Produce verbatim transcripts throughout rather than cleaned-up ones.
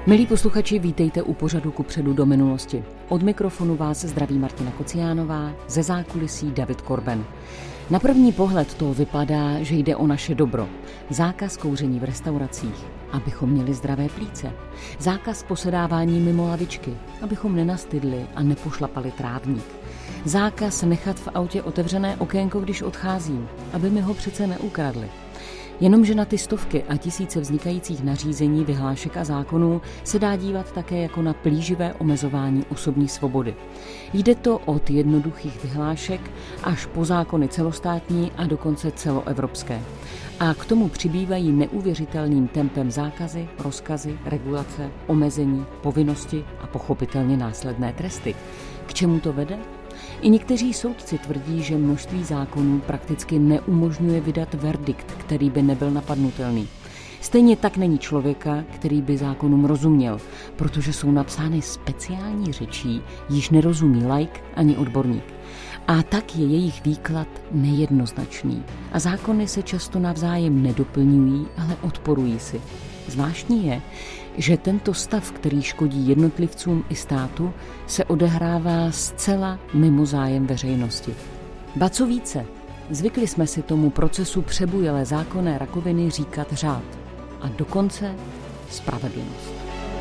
Milí posluchači, vítejte u pořadu Kupředu do minulosti. Od mikrofonu vás zdraví Martina Kociánová, ze zákulisí David Korben. Na první pohled to vypadá, že jde o naše dobro. Zákaz kouření v restauracích, abychom měli zdravé plíce. Zákaz posedávání mimo lavičky, abychom nenastydli a nepošlapali trávník. Zákaz nechat v autě otevřené okénko, když odcházím, aby mi ho přece neukradli. Jenomže na ty stovky a tisíce vznikajících nařízení, vyhlášek a zákonů se dá dívat také jako na plíživé omezování osobní svobody. Jde to od jednoduchých vyhlášek až po zákony celostátní a dokonce celoevropské. A k tomu přibývají neuvěřitelným tempem zákazy, rozkazy, regulace, omezení, povinnosti a pochopitelně následné tresty. K čemu to vede? I někteří soudci tvrdí, že množství zákonů prakticky neumožňuje vydat verdikt, který by nebyl napadnutelný. Stejně tak není člověka, který by zákonům rozuměl, protože jsou napsány speciální řečí, již nerozumí laik ani odborník. A tak je jejich výklad nejednoznačný. A zákony se často navzájem nedoplňují, ale odporují si. Zvláštní je, že tento stav, který škodí jednotlivcům i státu, se odehrává zcela mimo zájem veřejnosti. Ba co více, zvykli jsme si tomu procesu přebujelé zákonné rakoviny říkat řád a dokonce spravedlnost.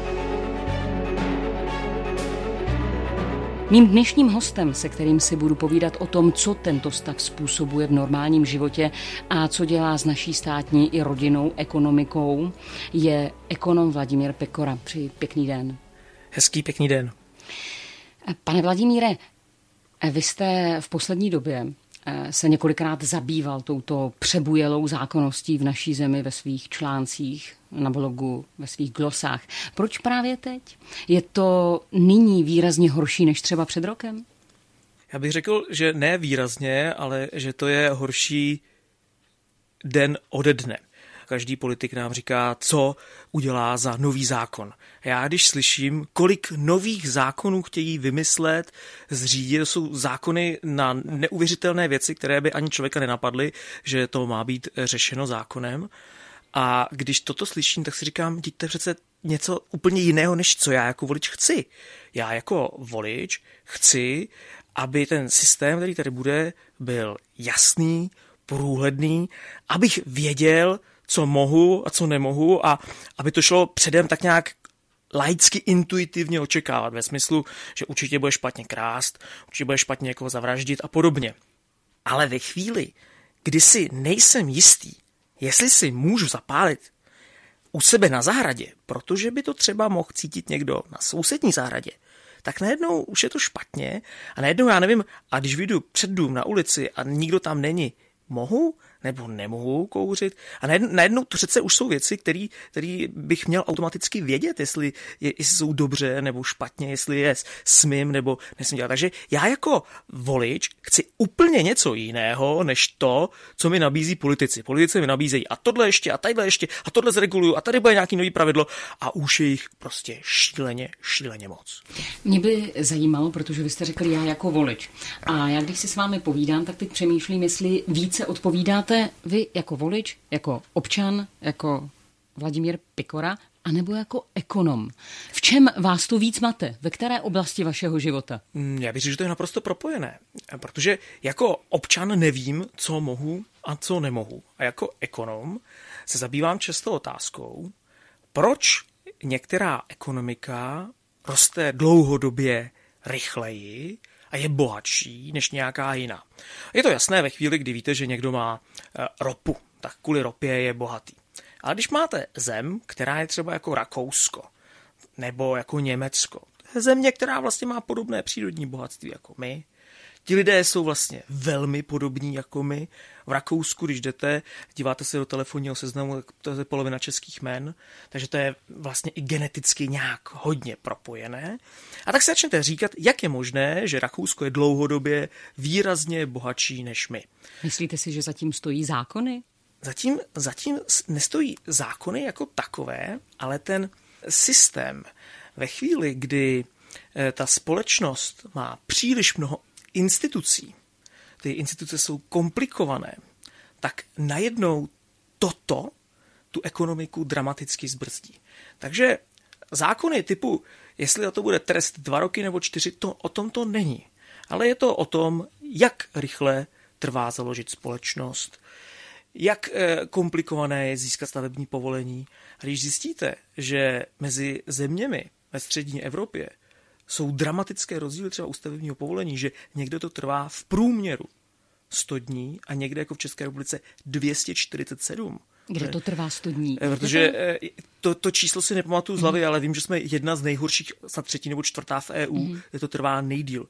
Mým dnešním hostem, se kterým si budu povídat o tom, co tento stav způsobuje v normálním životě a co dělá s naší státní i rodinnou ekonomikou, je ekonom Vladimír Pikora. Přeji pěkný den. Hezký pěkný den. Pane Vladimíre, vy jste v poslední době se několikrát zabýval touto přebujelou zákonností v naší zemi ve svých článcích na blogu, ve svých glosách. Proč právě teď? Je to nyní výrazně horší než třeba před rokem? Já bych řekl, že ne výrazně, ale že to je horší den ode dne. Každý politik nám říká, co udělá za nový zákon. Já když slyším, kolik nových zákonů chtějí vymyslet, zřídit, to jsou zákony na neuvěřitelné věci, které by ani člověka nenapadly, že to má být řešeno zákonem. A když toto slyším, tak si říkám, to je přece něco úplně jiného, než co já jako volič chci. Já jako volič chci, aby ten systém, který tady bude, byl jasný, průhledný, abych věděl, co mohu a co nemohu a aby to šlo předem tak nějak laicky intuitivně očekávat ve smyslu, že určitě bude špatně krást, určitě bude špatně někoho zavraždit a podobně. Ale ve chvíli, kdy si nejsem jistý, jestli si můžu zapálit u sebe na zahradě, protože by to třeba mohl cítit někdo na sousední zahradě, tak najednou už je to špatně a najednou já nevím, a když vyjdu před dům na ulici a nikdo tam není, mohu nebo nemohu kouřit? A najednou to přece už jsou věci, které bych měl automaticky vědět, jestli, je, jestli jsou dobře nebo špatně, jestli je smím nebo nesmím dělat. Takže já jako volič chci úplně něco jiného, než to, co mi nabízí politici. Politici mi nabízejí a tohle ještě, a tadyhle ještě, a tohle zreguluju, a tady bude nějaký nový pravidlo a už je jich prostě šíleně, šíleně moc. Mě by zajímalo, protože vy jste řekli já jako volič. A já když si s vámi povídám, tak teď přemýšlím, jestli více odpovídáte vy jako volič, jako občan, jako Vladimír Pikora, anebo jako ekonom. V čem vás to víc mate? Ve které oblasti vašeho života? Já bych řekl, že to je naprosto propojené, protože jako občan nevím, co mohu a co nemohu. A jako ekonom se zabývám často otázkou, proč některá ekonomika roste dlouhodobě rychleji a je bohatší než nějaká jiná. Je to jasné ve chvíli, kdy víte, že někdo má ropu, tak kvůli ropě je bohatý. Ale když máte zem, která je třeba jako Rakousko nebo jako Německo, to je země, která vlastně má podobné přírodní bohatství jako my, ti lidé jsou vlastně velmi podobní jako my. V Rakousku, když jdete, díváte se do telefonního seznamu, tak to je polovina českých jmen, takže to je vlastně i geneticky nějak hodně propojené. A tak se začnete říkat, jak je možné, že Rakousko je dlouhodobě výrazně bohatší než my. Myslíte si, že zatím stojí zákony? Zatím, zatím nestojí zákony jako takové, ale ten systém ve chvíli, kdy ta společnost má příliš mnoho institucí, ty instituce jsou komplikované, tak najednou toto tu ekonomiku dramaticky zbrzdí. Takže zákony typu, jestli za to bude trest dva roky nebo čtyři, to o tom to není. Ale je to o tom, jak rychle trvá založit společnost, jak komplikované je získat stavební povolení. A když zjistíte, že mezi zeměmi ve střední Evropě jsou dramatické rozdíly třeba u stavebního povolení, že někde to trvá v průměru sto dní a někde jako v České republice dvě stě čtyřicet sedm. Kde to trvá sto dní? Protože to, to číslo si nepamatuju z hlavy, mm. ale vím, že jsme jedna z nejhorších, snad třetí nebo čtvrtá v E U, mm. kde to trvá nejdýl.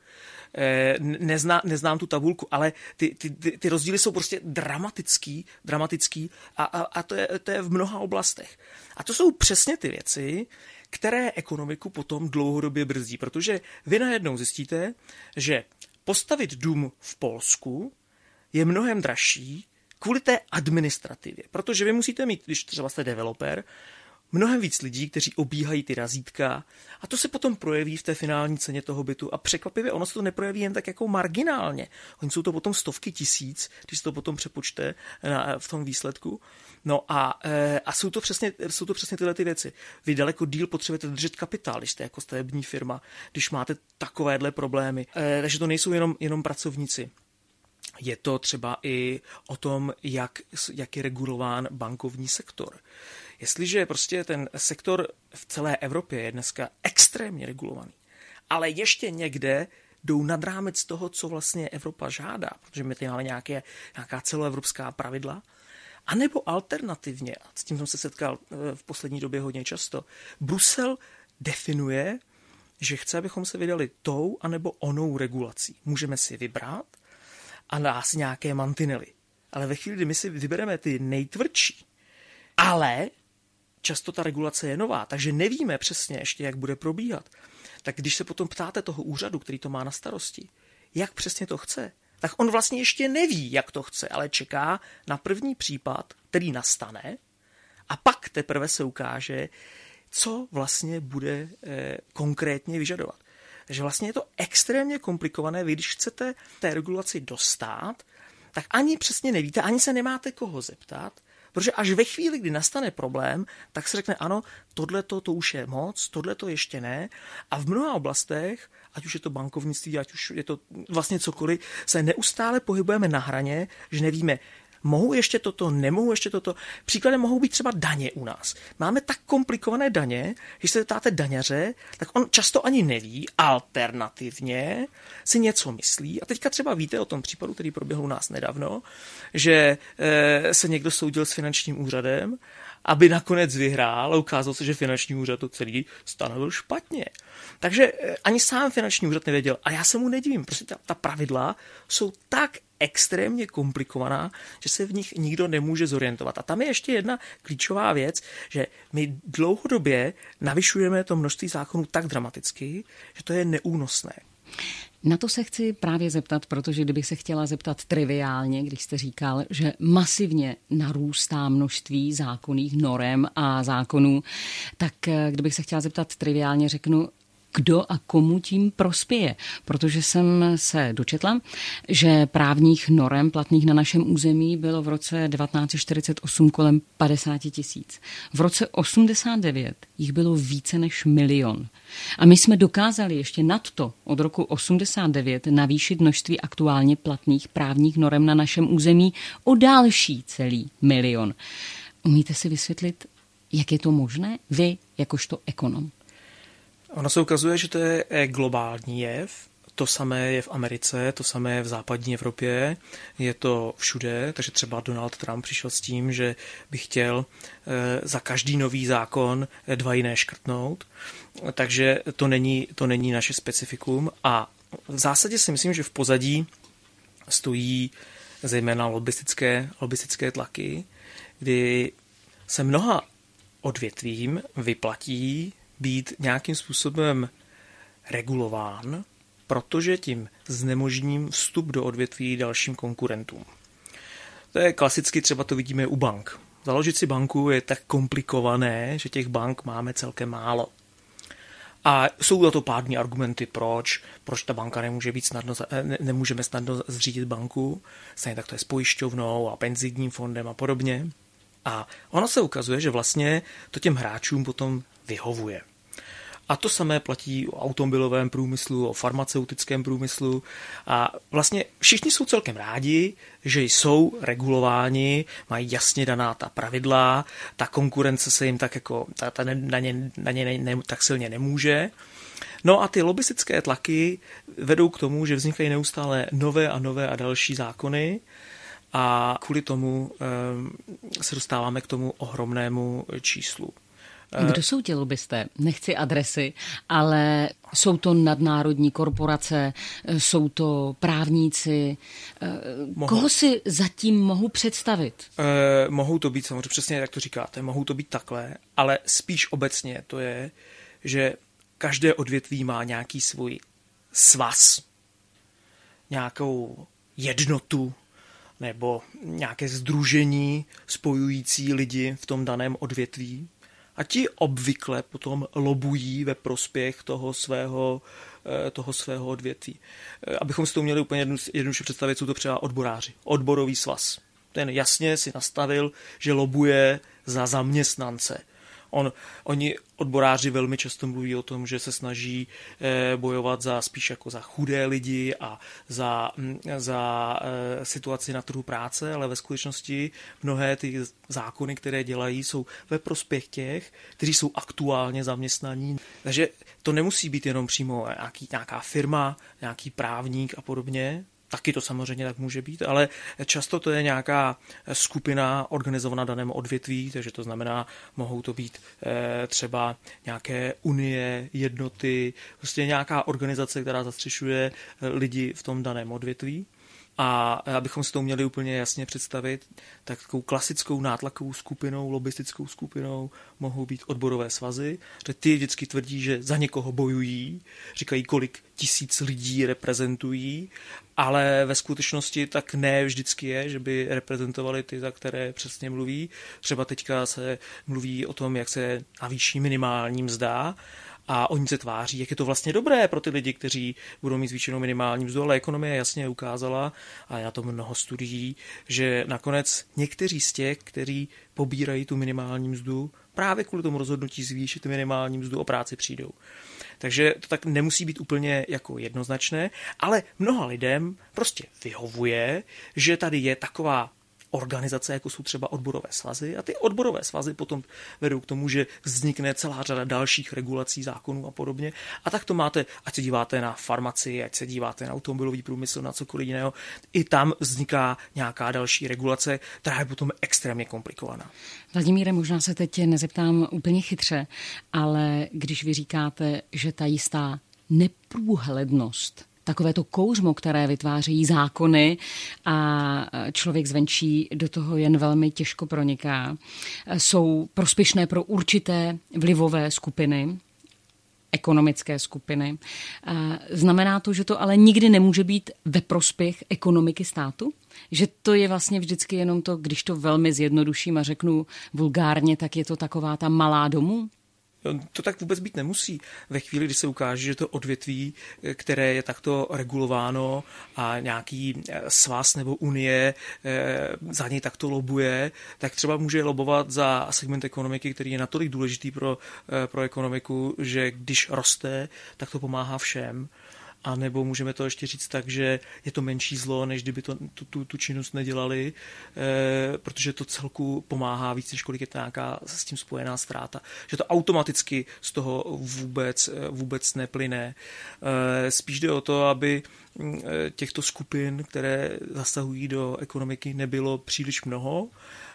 Nezná, neznám tu tabulku, ale ty, ty, ty, ty rozdíly jsou prostě dramatický, dramatický a, a, a to, je, to je v mnoha oblastech. A to jsou přesně ty věci, které ekonomiku potom dlouhodobě brzdí, protože vy najednou zjistíte, že postavit dům v Polsku je mnohem dražší kvůli té administrativě, protože vy musíte mít, když třeba jste developer, mnohem víc lidí, kteří obíhají ty razítka a to se potom projeví v té finální ceně toho bytu a překvapivě ono se to neprojeví jen tak jako marginálně. Oni jsou to potom stovky tisíc, když se to potom přepočte na, v tom výsledku. No a, a jsou, to přesně, jsou to přesně tyhle ty věci. Vy daleko díl potřebujete držet kapitál, když jste jako stavební firma, když máte takovéhle problémy. E, takže to nejsou jenom, jenom pracovníci. Je to třeba i o tom, jak, jak je regulován bankovní sektor. Jestliže prostě ten sektor v celé Evropě je dneska extrémně regulovaný, ale ještě někde jdou nad rámec toho, co vlastně Evropa žádá, protože my tady máme nějaké, nějaká celoevropská pravidla, anebo alternativně, a s tím jsem se setkal v poslední době hodně často, Brusel definuje, že chce, abychom se vydali tou anebo onou regulací. Můžeme si vybrat a dá si nějaké mantinely. Ale ve chvíli, kdy my si vybereme ty nejtvrdší, ale často ta regulace je nová, takže nevíme přesně ještě, jak bude probíhat. Tak když se potom ptáte toho úřadu, který to má na starosti, jak přesně to chce, tak on vlastně ještě neví, jak to chce, ale čeká na první případ, který nastane a pak teprve se ukáže, co vlastně bude eh, konkrétně vyžadovat. Takže vlastně je to extrémně komplikované. Vy, když chcete té regulaci dostat, tak ani přesně nevíte, ani se nemáte koho zeptat, protože až ve chvíli, kdy nastane problém, tak se řekne ano, tohleto to už je moc, tohleto ještě ne. A v mnoha oblastech, ať už je to bankovnictví, ať už je to vlastně cokoliv, se neustále pohybujeme na hraně, že nevíme, mohu ještě toto, nemohu ještě toto. Příkladem mohou být třeba daně u nás. Máme tak komplikované daně, když se ptáte daňaře, tak on často ani neví, alternativně si něco myslí. A teďka třeba víte o tom případu, který proběhl u nás nedávno, že e, se někdo soudil s finančním úřadem, aby nakonec vyhrál a ukázalo se, že finanční úřad to celý stanovil špatně. Takže ani sám finanční úřad nevěděl. A já se mu nedivím, protože ta, ta pravidla jsou tak extrémně komplikovaná, že se v nich nikdo nemůže zorientovat. A tam je ještě jedna klíčová věc, že my dlouhodobě navyšujeme to množství zákonů tak dramaticky, že to je neúnosné. Na to se chci právě zeptat, protože kdybych se chtěla zeptat triviálně, když jste říkal, že masivně narůstá množství zákonných norem a zákonů, tak kdybych se chtěla zeptat triviálně, řeknu, kdo a komu tím prospěje. Protože jsem se dočetla, že právních norem platných na našem území bylo v roce devatenáct set čtyřicet osm kolem padesát tisíc. V roce osmdesát devět jich bylo více než milion. A my jsme dokázali ještě nad to od roku osmdesát devět navýšit množství aktuálně platných právních norem na našem území o další celý milion. Umíte si vysvětlit, jak je to možné? Vy, jakožto ekonom. Ono se ukazuje, že to je globální jev, to samé je v Americe, to samé je v západní Evropě, je to všude, takže třeba Donald Trump přišel s tím, že by chtěl za každý nový zákon dva jiné škrtnout, takže to není, to není naše specifikum a v zásadě si myslím, že v pozadí stojí zejména lobbystické, lobbystické tlaky, kdy se mnoha odvětvím vyplatí být nějakým způsobem regulován, protože tím znemožním vstup do odvětví dalším konkurentům. To je klasicky, třeba to vidíme u bank. Založit si banku je tak komplikované, že těch bank máme celkem málo. A jsou na to pádní argumenty, proč, proč ta banka nemůže být snadno, ne, nemůžeme snadno zřídit banku, stejně tak to je s pojišťovnou a penzijním fondem a podobně. A ono se ukazuje, že vlastně to těm hráčům potom vyhovuje. A to samé platí o automobilovém průmyslu, o farmaceutickém průmyslu. A vlastně všichni jsou celkem rádi, že jsou regulováni, mají jasně daná ta pravidla, ta konkurence se jim tak jako ta, ta na ně, na ně ne, ne, tak silně nemůže. No a ty lobistické tlaky vedou k tomu, že vznikají neustále nové a nové a další zákony a kvůli tomu e, se dostáváme k tomu ohromnému číslu. Kdo jsou ti lobbysté? Nechci adresy, ale jsou to nadnárodní korporace, jsou to právníci. Mohou. Koho si zatím mohu představit? Eh, mohou to být samozřejmě přesně, jak to říkáte, mohou to být takhle, ale spíš obecně to je, že každé odvětví má nějaký svůj svaz, nějakou jednotu nebo nějaké sdružení spojující lidi v tom daném odvětví. A ti obvykle potom lobují ve prospěch toho svého, toho svého odvětví. Abychom si to měli úplně jednoduše představit, jsou to třeba odboráři. Odborový svaz. Ten jasně si nastavil, že lobuje za zaměstnance. On, oni odboráři velmi často mluví o tom, že se snaží eh, bojovat za spíš jako za chudé lidi a za, za eh, situaci na trhu práce, ale ve skutečnosti mnohé ty zákony, které dělají, jsou ve prospěch těch, kteří jsou aktuálně zaměstnaní. Takže to nemusí být jenom přímo nějaký, nějaká firma, nějaký právník a podobně. Taky to samozřejmě tak může být, ale často to je nějaká skupina organizovaná danému odvětví, takže to znamená, mohou to být eh, třeba nějaké unie, jednoty, prostě nějaká organizace, která zastřešuje lidi v tom daném odvětví. A abychom si to měli úplně jasně představit, tak takovou klasickou nátlakovou skupinou, lobistickou skupinou mohou být odborové svazy, že ty vždycky tvrdí, že za někoho bojují, říkají, kolik tisíc lidí reprezentují, ale ve skutečnosti tak ne vždycky je, že by reprezentovali ty, za které přesně mluví. Třeba teďka se mluví o tom, jak se navýší minimální mzda, a oni se tváří, jak je to vlastně dobré pro ty lidi, kteří budou mít zvýšenou minimální mzdu, ale ekonomie jasně ukázala, a já to mnoho studií, že nakonec někteří z těch, kteří pobírají tu minimální mzdu, právě kvůli tomu rozhodnutí zvýšit minimální mzdu o práci přijdou. Takže to tak nemusí být úplně jako jednoznačné, ale mnoha lidem prostě vyhovuje, že tady je taková organizace, jako jsou třeba odborové svazy, a ty odborové svazy potom vedou k tomu, že vznikne celá řada dalších regulací, zákonů a podobně. A tak to máte, ať se díváte na farmacii, ať se díváte na automobilový průmysl, na cokoliv jiného, i tam vzniká nějaká další regulace, která je potom extrémně komplikovaná. Vladimíre, možná se teď nezeptám úplně chytře, ale když vy říkáte, že ta jistá neprůhlednost, takové to kouřmo, které vytvářejí zákony a člověk zvenčí do toho jen velmi těžko proniká, jsou prospěšné pro určité vlivové skupiny, ekonomické skupiny. Znamená to, že to ale nikdy nemůže být ve prospěch ekonomiky státu? Že to je vlastně vždycky jenom to, když to velmi zjednoduším a řeknu vulgárně, tak je to taková ta malá domů? To tak vůbec být nemusí. Ve chvíli, kdy se ukáže, že to odvětví, které je takto regulováno a nějaký svaz nebo unie za něj takto lobuje, tak třeba může lobovat za segment ekonomiky, který je natolik důležitý pro, pro ekonomiku, že když roste, tak to pomáhá všem. A nebo můžeme to ještě říct tak, že je to menší zlo, než kdyby to, tu, tu, tu činnost nedělali, e, protože to celku pomáhá víc, než kolik je to nějaká s tím spojená ztráta. Že to automaticky z toho vůbec, vůbec neplyne. E, spíš jde o to, aby těchto skupin, které zasahují do ekonomiky, nebylo příliš mnoho,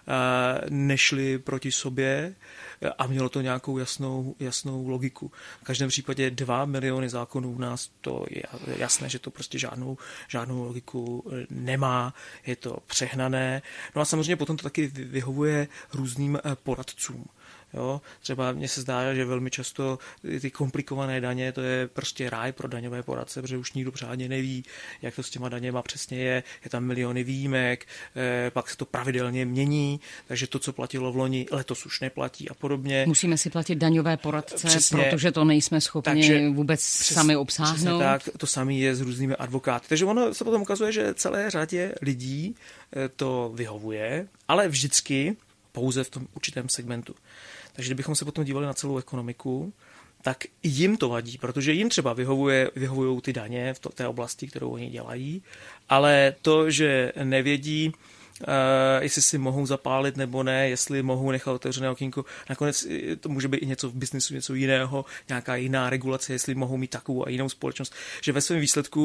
nešli proti sobě a mělo to nějakou jasnou, jasnou logiku. V každém případě dva miliony zákonů u nás, to je jasné, že to prostě žádnou, žádnou logiku nemá, je to přehnané. No a samozřejmě potom to taky vyhovuje různým poradcům. Jo, třeba mně se zdá, že velmi často ty komplikované daně, to je prostě ráj pro daňové poradce, protože už nikdo pořádně neví, jak to s těma daněma přesně je, je tam miliony výjimek, eh, pak se to pravidelně mění, takže to, co platilo v loni, letos už neplatí a podobně. Musíme si platit daňové poradce, přesně, protože to nejsme schopni takže, vůbec přes, sami obsáhnout. Tak, to samé je s různými advokáty. Takže ono se potom ukazuje, že celé řadě lidí to vyhovuje, ale vždycky pouze v tom určitém segmentu. Takže kdybychom se potom dívali na celou ekonomiku, tak jim to vadí, protože jim třeba vyhovuje, vyhovují ty daně v to, té oblasti, kterou oni dělají, ale to, že nevědí, Uh, jestli si mohou zapálit nebo ne, jestli mohou nechat otevřené okýnko. Nakonec to může být i něco v biznesu, něco jiného, nějaká jiná regulace, jestli mohou mít takovou a jinou společnost, že ve svém výsledku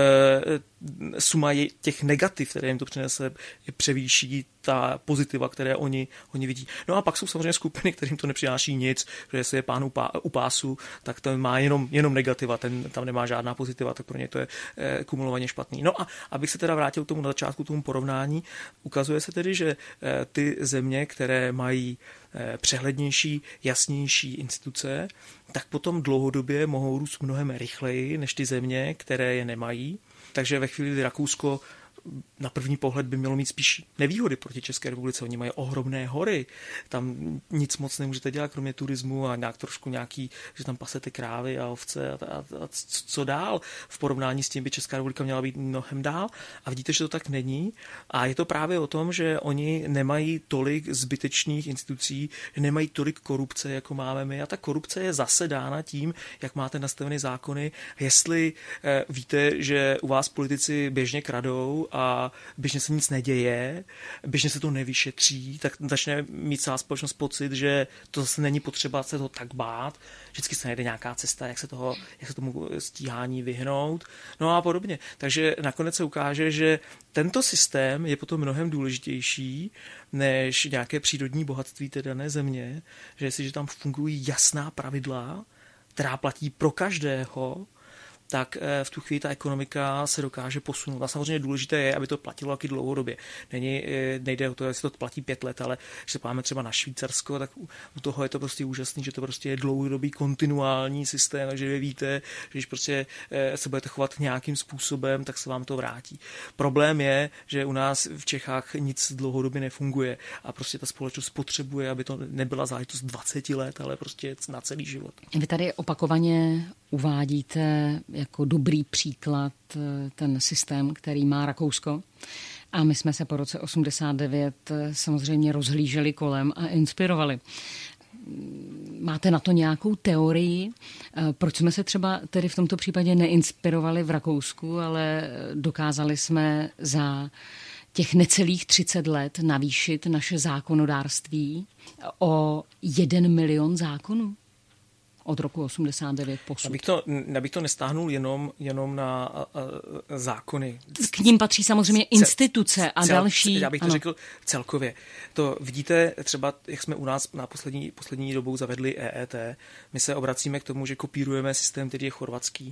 uh, suma těch negativ, které jim to přinese, převýší ta pozitiva, které oni, oni vidí. No a pak jsou samozřejmě skupiny, kterým to nepřináší nic, že jestli je pán u, pá, u pásu, tak to má jenom, jenom negativa, ten tam nemá žádná pozitiva, tak pro ně to je eh, kumulovaně špatný. No a abych se teda vrátil k tomu na začátku, tomu porovnání, ukazuje se tedy, že eh, ty země, které mají eh, přehlednější, jasnější instituce, tak potom dlouhodobě mohou růst mnohem rychleji než ty země, které je nemají. Takže ve chvíli, kdy Rakousko na první pohled by mělo mít spíš nevýhody proti České republice. Oni mají ohromné hory, tam nic moc nemůžete dělat, kromě turismu a nějak trošku nějaký, že tam pasete krávy a ovce a, a, a co dál. V porovnání s tím by Česká republika měla být mnohem dál a vidíte, že to tak není. A je to právě o tom, že oni nemají tolik zbytečných institucí, nemají tolik korupce, jako máme my. A ta korupce je zase dána tím, jak máte nastavené zákony. Jestli eh, víte, že u vás politici běžně kradou a běžně se nic neděje, běžně se to nevyšetří, tak začne mít celá společnost pocit, že to zase není potřeba se toho tak bát, vždycky se najde nějaká cesta, jak se, toho, jak se tomu stíhání vyhnout, no a podobně. Takže nakonec se ukáže, že tento systém je potom mnohem důležitější než nějaké přírodní bohatství té dané země, že jestliže tam fungují jasná pravidla, která platí pro každého, tak v tu chvíli ta ekonomika se dokáže posunout. A samozřejmě důležité je, aby to platilo taky dlouhodobě. Není, nejde o to, jestli to platí pět let, ale když se páme třeba na Švýcarsko, tak u toho je to prostě úžasný, že to prostě je dlouhodobý kontinuální systém, takže vy víte, že když prostě se budete chovat nějakým způsobem, tak se vám to vrátí. Problém je, že u nás v Čechách nic dlouhodobě nefunguje a prostě ta společnost potřebuje, aby to nebyla záležitost dvacet let, ale prostě na celý život. Vy tady opakovaně uvádíte jako dobrý příklad ten systém, který má Rakousko. A my jsme se po roce osmdesát devět samozřejmě rozhlíželi kolem a inspirovali. Máte na to nějakou teorii? Proč jsme se třeba tedy v tomto případě neinspirovali v Rakousku, ale dokázali jsme za těch necelých třicet let navýšit naše zákonodárství o jeden milion zákonů? Od roku osmdesát devět posud. Abych to, abych to nestáhnul jenom, jenom na a, a, zákony. K ním patří samozřejmě instituce a cel, další. Já bych to ano. řekl celkově. To vidíte třeba, jak jsme u nás na poslední, poslední dobou zavedli E E T. My se obracíme k tomu, že kopírujeme systém, který je chorvatský.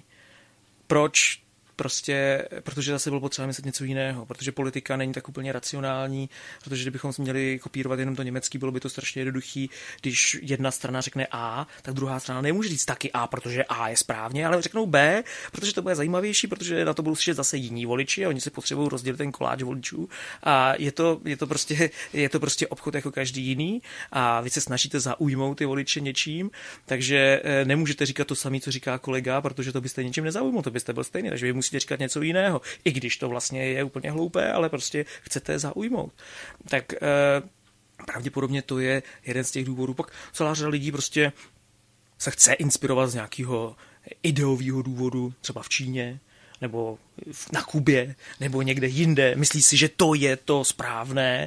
Proč? Prostě, protože zase bylo potřeba myslet něco jiného, protože politika není tak úplně racionální, protože kdybychom měli kopírovat jenom to německý, bylo by to strašně jednoduchý, když jedna strana řekne A, tak druhá strana nemůže říct taky A, protože A je správně, ale řeknou B, protože to bude zajímavější, protože na to budou slyšet zase jiní voliči a oni si potřebují rozdělit ten koláč voličů a je to, je to, prostě, je to prostě obchod jako každý jiný a vy se snažíte zaujmout ty voliče něčím, takže nemůžete říkat to samé, co říká kolega, protože to byste ničím nezaujmout, to byste byl stejný, takže vy musíte říkat něco jiného, i když to vlastně je úplně hloupé, ale prostě chcete zaujmout. Tak eh, pravděpodobně to je jeden z těch důvodů. Pak celá řada lidí prostě se chce inspirovat z nějakého ideového důvodu, třeba v Číně, nebo na Kubě, nebo někde jinde. Myslí si, že to je to správné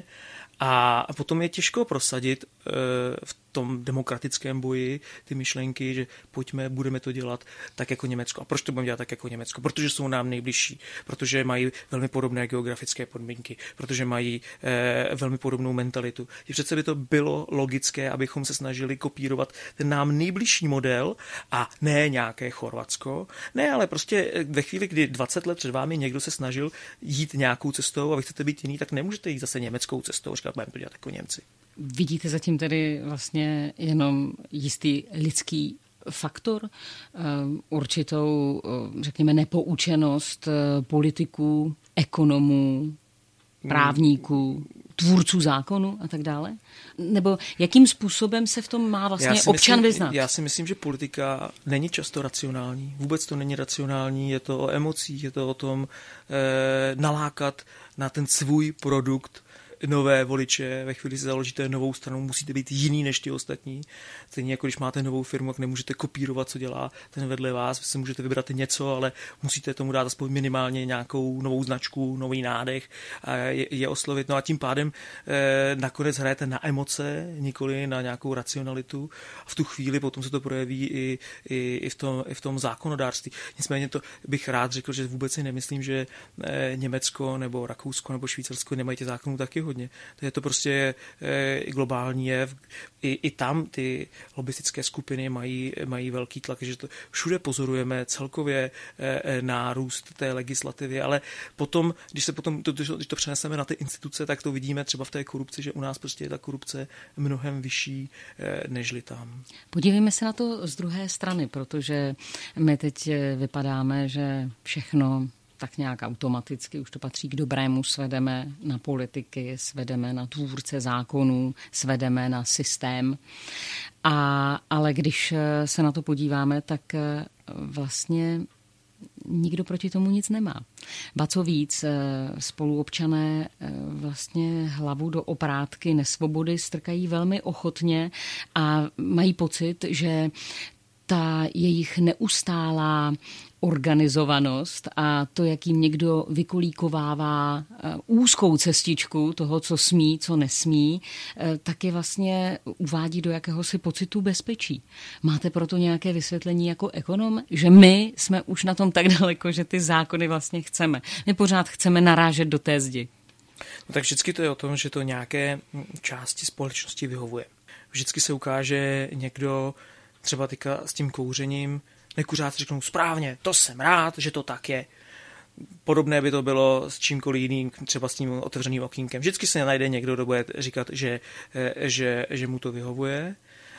a potom je těžko prosadit eh, v tom demokratickém boji ty myšlenky, že pojďme, budeme to dělat tak jako Německo. A proč to budeme dělat tak jako Německo? Protože jsou nám nejbližší, protože mají velmi podobné geografické podmínky, protože mají eh, velmi podobnou mentalitu. I přece by to bylo logické, abychom se snažili kopírovat ten nám nejbližší model a ne nějaké Chorvatsko. Ne, ale prostě ve chvíli, kdy dvacet let před vámi někdo se snažil jít nějakou cestou a vy chcete být jiný, tak nemůžete jít zase německou cestou, říkat, budeme to dělat jako Němci. Vidíte zatím tedy vlastně jenom jistý lidský faktor, určitou, řekněme, nepoučenost politiků, ekonomů, právníků, tvůrců zákonu a tak dále? Nebo jakým způsobem se v tom má vlastně občan myslím, vyznat? Já si myslím, že politika není často racionální. Vůbec to není racionální, je to o emocích, je to o tom eh, nalákat na ten svůj produkt nové voliče, ve chvíli si založíte novou stranu, musíte být jiný než ti ostatní. Stejně jako když máte novou firmu, tak nemůžete kopírovat, co dělá ten vedle vás, vy si můžete vybrat něco, ale musíte tomu dát aspoň minimálně nějakou novou značku, nový nádech a je, je oslovit. No a tím pádem eh, nakonec hrajete na emoce, nikoli na nějakou racionalitu. A v tu chvíli potom se to projeví i, i, i, v, tom, i v tom zákonodárství. Nicméně to bych rád řekl, že vůbec si nemyslím, že eh, Německo nebo Rakousko nebo Švýcarsko nemají těch zákonů taky hodně. To je to prostě eh, globální jev. I, I tam ty lobistické skupiny mají, mají velký tlak, že to všude pozorujeme celkově eh, nárůst té legislativy, ale potom, když se potom, to, když to přeneseme na ty instituce, tak to vidíme třeba v té korupci, že u nás prostě je ta korupce mnohem vyšší eh, nežli tam. Podívejme se na to z druhé strany, protože my teď vypadáme, že všechno tak nějak automaticky, už to patří k dobrému, svedeme na politiky, svedeme na tvůrce zákonů, svedeme na systém. A, ale když se na to podíváme, tak vlastně nikdo proti tomu nic nemá. Ba co víc, spoluobčané vlastně hlavu do oprátky nesvobody strkají velmi ochotně a mají pocit, že ta jejich neustálá organizovanost a to, jak jim někdo vykolíkovává úzkou cestičku toho, co smí, co nesmí, tak je vlastně uvádí do jakéhosi pocitu bezpečí. Máte proto nějaké vysvětlení jako ekonom, že my jsme už na tom tak daleko, že ty zákony vlastně chceme. My pořád chceme narážet do té zdi. No tak vždycky to je o tom, že to nějaké části společnosti vyhovuje. Vždycky se ukáže někdo, třeba teďka s tím kouřením, nekuřáci řeknou správně, to jsem rád, že to tak je. Podobné by to bylo s čímkoliv jiným, třeba s tím otevřeným okýnkem. Vždycky se najde někdo, kdo bude říkat, že, že, že mu to vyhovuje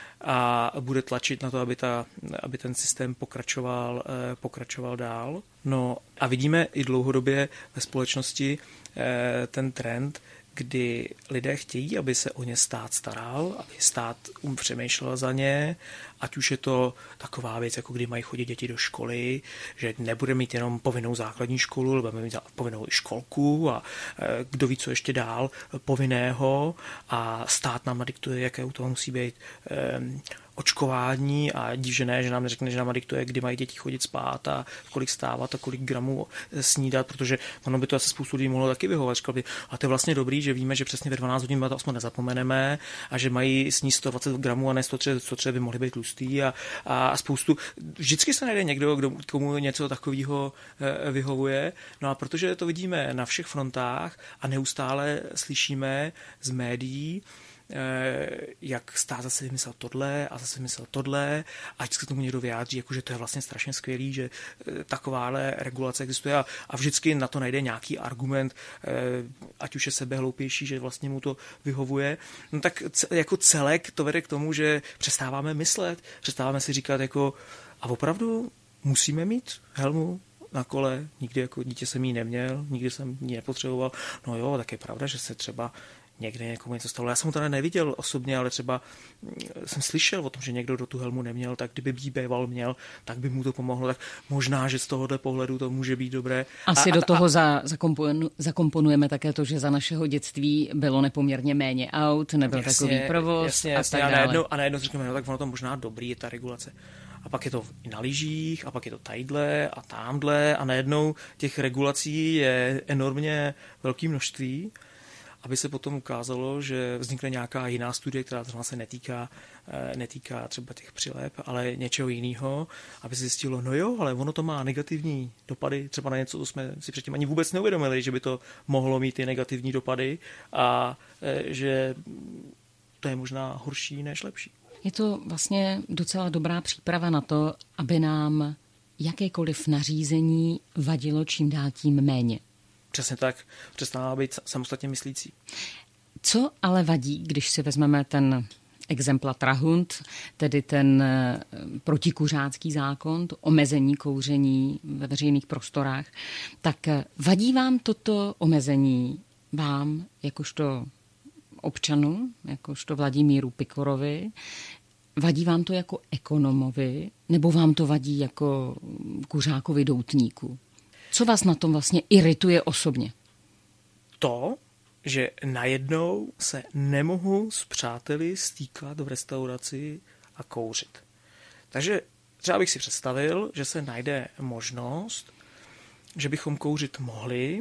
a bude tlačit na to, aby, ta, aby ten systém pokračoval, pokračoval dál. No a vidíme i dlouhodobě ve společnosti ten trend, kdy lidé chtějí, aby se o ně stát staral, aby stát um přemýšlel za ně, ať už je to taková věc, jako kdy mají chodit děti do školy, že nebude mít jenom povinnou základní školu, ale bude mít povinnou i školku a kdo ví, co ještě dál povinného a stát nám nadiktuje, jaké u toho musí být eh, očkování a div, že ne, že nám neřekne, že nám diktuje, kdy mají děti chodit spát a kolik stávat a kolik gramů snídat, protože ono by to asi spoustu lidí mohlo taky vyhovovat. Říkal by, a to je vlastně dobrý, že víme, že přesně ve dvanáct hodin to aspoň nezapomeneme a že mají sníst sto dvacet gramů a ne sto třicet, sto třicet by mohly být tlustý a, a spoustu. Vždycky se najde někdo, kdo, komu něco takového vyhovuje. No a protože to vidíme na všech frontách a neustále slyšíme z médií, jak stát zase vymyslel tohle a zase vymyslel tohle a vždycky tomu někdo vyjádří, jako, že to je vlastně strašně skvělý, že takováhle regulace existuje a, a vždycky na to najde nějaký argument, ať už je sebehloupější, že vlastně mu to vyhovuje. No tak jako celek to vede k tomu, že přestáváme myslet, přestáváme si říkat jako a opravdu musíme mít helmu na kole, nikdy jako dítě jsem jí neměl, nikdy jsem ji nepotřeboval. No jo, tak je pravda, že se třeba někde někomu něco stalo. Já jsem ho teda neviděl osobně, ale třeba jsem slyšel o tom, že někdo do tu helmu neměl, tak kdyby jí býval měl, tak by mu to pomohlo. Tak možná, že z tohohle pohledu to může být dobré. Asi a, do a, toho a, za, zakomponujeme, zakomponujeme také to, že za našeho dětství bylo nepoměrně méně aut, nebyl jasně, takový provoz jasně, jasně, a tak dále. A najednou, a najednou řekneme, no tak ono to možná dobrý je ta regulace. A pak je to i na lyžích, a pak je to tadyhle a támhle a najednou těch regulací je enormně velké množství, aby se potom ukázalo, že vznikne nějaká jiná studie, která se netýká, netýká třeba těch přilep, ale něčeho jiného, aby se zjistilo, no jo, ale ono to má negativní dopady, třeba na něco, co jsme si předtím ani vůbec neuvědomili, že by to mohlo mít ty negativní dopady a že to je možná horší než lepší. Je to vlastně docela dobrá příprava na to, aby nám jakékoliv nařízení vadilo čím dál tím méně. Přesně tak, přestává být samostatně myslící. Co ale vadí, když si vezmeme ten exempla Trahund, tedy ten protikuřácký zákon, to omezení kouření ve veřejných prostorách, tak vadí vám toto omezení, vám, jakožto občanu, jakožto Vladimíru Pikorovi, vadí vám to jako ekonomovi, nebo vám to vadí jako kuřákovi doutníku? Co vás na tom vlastně irituje osobně? To, že najednou se nemohu s přáteli stýkat v restauraci a kouřit. Takže třeba bych si představil, že se najde možnost, že bychom kouřit mohli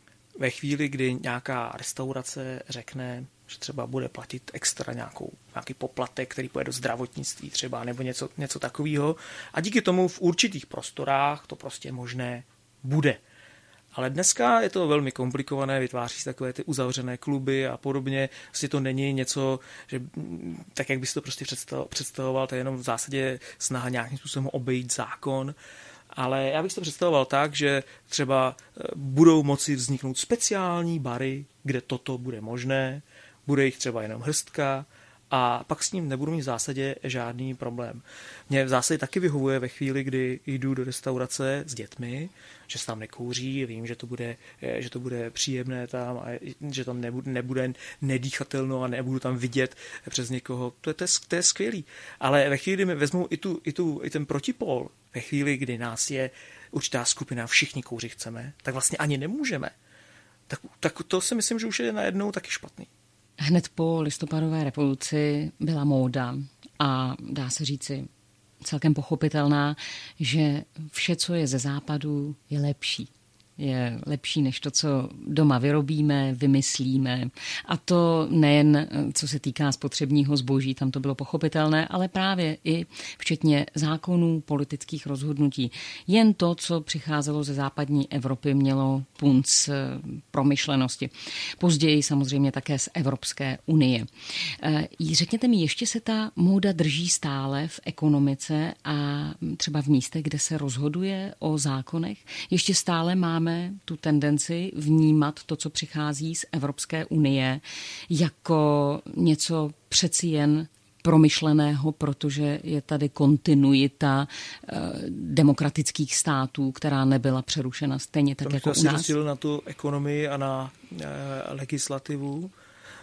ve chvíli, kdy nějaká restaurace řekne, že třeba bude platit extra nějakou, nějaký poplatek, který půjde do zdravotnictví třeba, nebo něco, něco takového. A díky tomu v určitých prostorách to prostě možné bude. Ale dneska je to velmi komplikované, vytváří se takové ty uzavřené kluby a podobně. Vlastně to není něco, že tak, jak bys to prostě představoval, to je jenom v zásadě snaha nějakým způsobem obejít zákon. Ale já bych to představoval tak, že třeba budou moci vzniknout speciální bary, kde toto bude možné, bude jich třeba jenom hrstka a pak s ním nebudu mít v zásadě žádný problém. Mně v zásadě taky vyhovuje ve chvíli, kdy jdu do restaurace s dětmi, že se tam nekouří, vím, že to bude, že to bude příjemné tam a že tam nebude, nebude nedýchatelno a nebudu tam vidět přes někoho. To je, to je, to je skvělý. Ale ve chvíli, kdy mi vezmou i, tu, i, tu, i ten protipol, ve chvíli, kdy nás je určitá skupina, všichni kouři chceme, tak vlastně ani nemůžeme. Tak, tak to si myslím, že už je najednou taky špatný. Hned po listopadové revoluci byla móda a dá se říci celkem pochopitelná, že vše, co je ze západu, je lepší. Je lepší než to, co doma vyrobíme, vymyslíme. A to nejen co se týká spotřebního zboží, tam to bylo pochopitelné, ale právě i včetně zákonů, politických rozhodnutí. Jen to, co přicházelo ze západní Evropy, mělo punc promyšlenosti. Později samozřejmě také z Evropské unie. Řekněte mi, ještě se ta móda drží stále v ekonomice a třeba v místech, kde se rozhoduje o zákonech? Ještě stále máme tu tendenci vnímat to, co přichází z Evropské unie, jako něco přeci jen promyšleného, protože je tady kontinuita eh, demokratických států, která nebyla přerušena stejně tak to jako to u nás. Rozdělil na tu ekonomii a na eh, legislativu.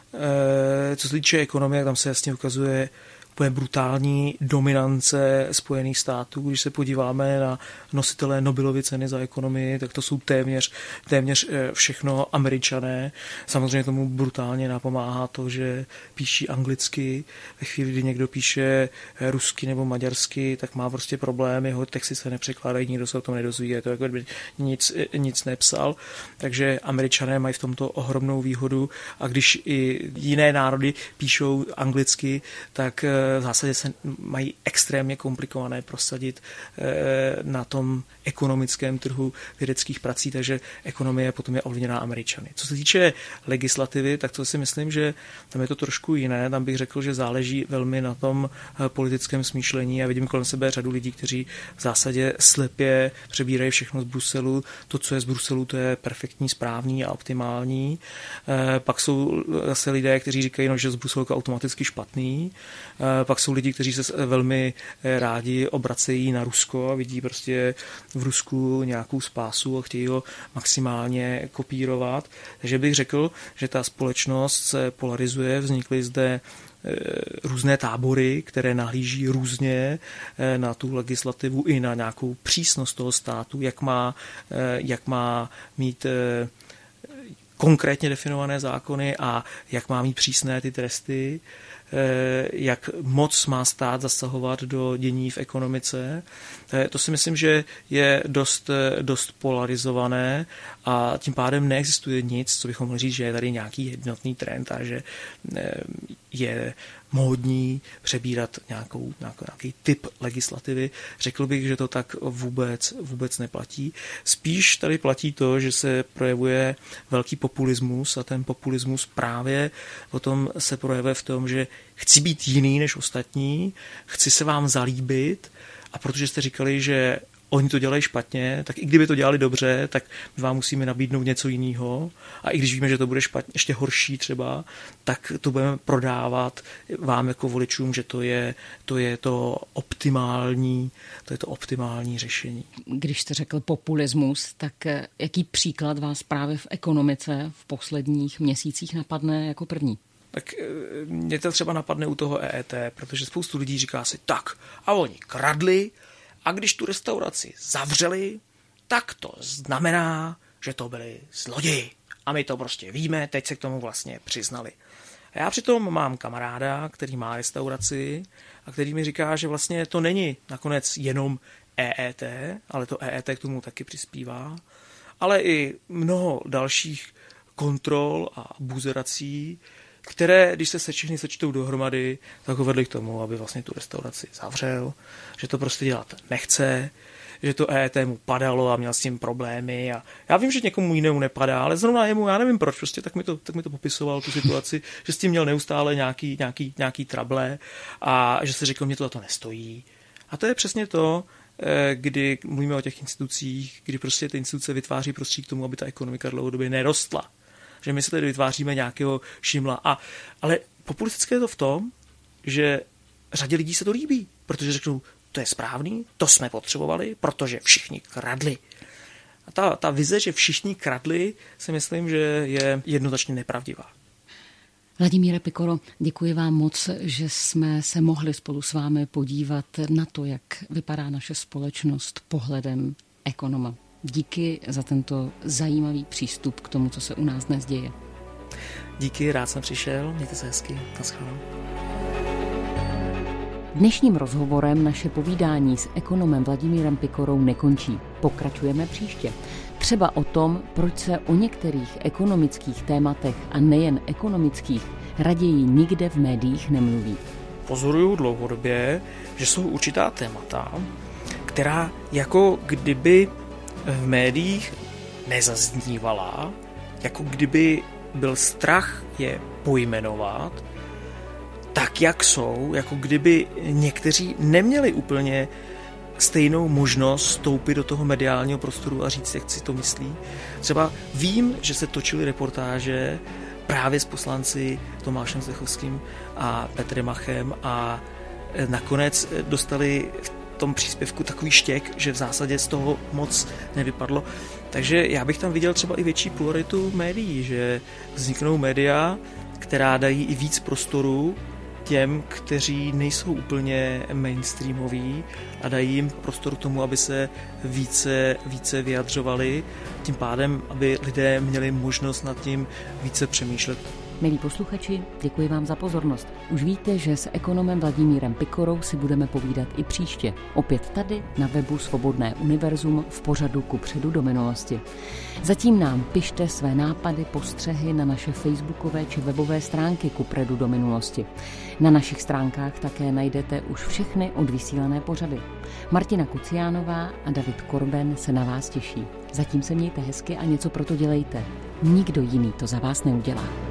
Eh, co se týče ekonomie, tam se jasně ukazuje úplně brutální dominance Spojených států. Když se podíváme na nositele Nobelovy ceny za ekonomii, tak to jsou téměř, téměř všechno Američané. Samozřejmě tomu brutálně napomáhá to, že píší anglicky. Ve chvíli, kdy někdo píše rusky nebo maďarsky, tak má prostě problém, jeho texty se nepřekládají, nikdo se o tom nedozví, je to jako by nic, nic nepsal. Takže Američané mají v tomto ohromnou výhodu a když i jiné národy píšou anglicky, tak v zásadě se mají extrémně komplikované prosadit na tom ekonomickém trhu vědeckých prací, takže ekonomie potom je ovlivněná Američany. Co se týče legislativy, tak to si myslím, že tam je to trošku jiné. Tam bych řekl, že záleží velmi na tom politickém smýšlení. Já vidím kolem sebe řadu lidí, kteří v zásadě slepě přebírají všechno z Bruselu. To, co je z Bruselu, to je perfektní, správný a optimální. Pak jsou zase lidé, kteří říkají, no, že z Bruselu je automaticky špatný. Pak jsou lidi, kteří se velmi rádi obracejí na Rusko a vidí prostě v Rusku nějakou spásu a chtějí ho maximálně kopírovat. Takže bych řekl, že ta společnost se polarizuje, vznikly zde různé tábory, které nahlíží různě na tu legislativu i na nějakou přísnost toho státu, jak má, jak má mít konkrétně definované zákony a jak má mít přísné ty tresty, jak moc má stát zasahovat do dění v ekonomice. To si myslím, že je dost, dost polarizované a tím pádem neexistuje nic, co bychom mohli říct, že je tady nějaký jednotný trend a že je módní přebírat nějakou, nějaký typ legislativy. Řekl bych, že to tak vůbec, vůbec neplatí. Spíš tady platí to, že se projevuje velký populismus a ten populismus právě potom se projevuje v tom, že chci být jiný než ostatní, chci se vám zalíbit a protože jste říkali, že oni to dělají špatně, tak i kdyby to dělali dobře, tak my vám musíme nabídnout něco jiného a i když víme, že to bude špatně, ještě horší třeba, tak to budeme prodávat vám jako voličům, že to je to, je to optimální, to je to optimální řešení. Když jste řekl populismus, tak jaký příklad vás právě v ekonomice v posledních měsících napadne jako první? Tak mě to třeba napadne u toho E E T, protože spoustu lidí říká si tak a oni kradli, a když tu restauraci zavřeli, tak to znamená, že to byli zloději. A my to prostě víme, teď se k tomu vlastně přiznali. A já přitom mám kamaráda, který má restauraci a který mi říká, že vlastně to není nakonec jenom E E T, ale to E E T k tomu taky přispívá, ale i mnoho dalších kontrol a buzerací, které, když se všechny sečtou dohromady, tak ho vedly k tomu, aby vlastně tu restauraci zavřel, že to prostě dělat nechce, že to E E T mu padalo a měl s tím problémy. A já vím, že někomu jinému nepadá, ale zrovna jemu, já nevím proč, prostě tak mi to, tak mi to popisoval, tu situaci, že s tím měl neustále nějaký, nějaký, nějaký trable a že se řekl, mě to za to nestojí. A to je přesně to, kdy mluvíme o těch institucích, kdy prostě ty instituce vytváří prostředí k tomu, aby ta ekonomika dlouhodobě nerostla. Že my se tady vytváříme nějakého šimla. A, ale populistické je to v tom, že řadě lidí se to líbí, protože řeknou, to je správný, to jsme potřebovali, protože všichni kradli. A ta, ta vize, že všichni kradli, si myslím, že je jednoznačně nepravdivá. Vladimíre Pikolo, děkuji vám moc, že jsme se mohli spolu s vámi podívat na to, jak vypadá naše společnost pohledem ekonoma. Díky za tento zajímavý přístup k tomu, co se u nás dnes děje. Díky, rád jsem přišel, mějte se hezky, naschledanou. Dnešním rozhovorem naše povídání s ekonomem Vladimírem Pikorou nekončí. Pokračujeme příště. Třeba o tom, proč se o některých ekonomických tématech a nejen ekonomických raději nikde v médiích nemluví. Pozoruju dlouhodobě, že jsou určitá témata, která jako kdyby v médiích nezaznívala, jako kdyby byl strach je pojmenovat tak, jak jsou, jako kdyby někteří neměli úplně stejnou možnost vstoupit do toho mediálního prostoru a říct, jak si to myslí. Třeba vím, že se točily reportáže právě s poslanci Tomášem Zdechovským a Petrem Machem a nakonec dostali v tom příspěvku takový štěk, že v zásadě z toho moc nevypadlo. Takže já bych tam viděl třeba i větší pluralitu médií, že vzniknou média, která dají i víc prostoru těm, kteří nejsou úplně mainstreamoví a dají jim prostor k tomu, aby se více, více vyjadřovali, tím pádem, aby lidé měli možnost nad tím více přemýšlet. Milí posluchači, děkuji vám za pozornost. Už víte, že s ekonomem Vladimírem Pikorou si budeme povídat i příště. Opět tady na webu Svobodné univerzum v pořadu Kupředu do minulosti. Zatím nám pište své nápady, postřehy na naše facebookové či webové stránky Kupředu do minulosti. Na našich stránkách také najdete už všechny odvysílané pořady. Martina Kociánová a David Korben se na vás těší. Zatím se mějte hezky a něco pro to dělejte. Nikdo jiný to za vás neudělá.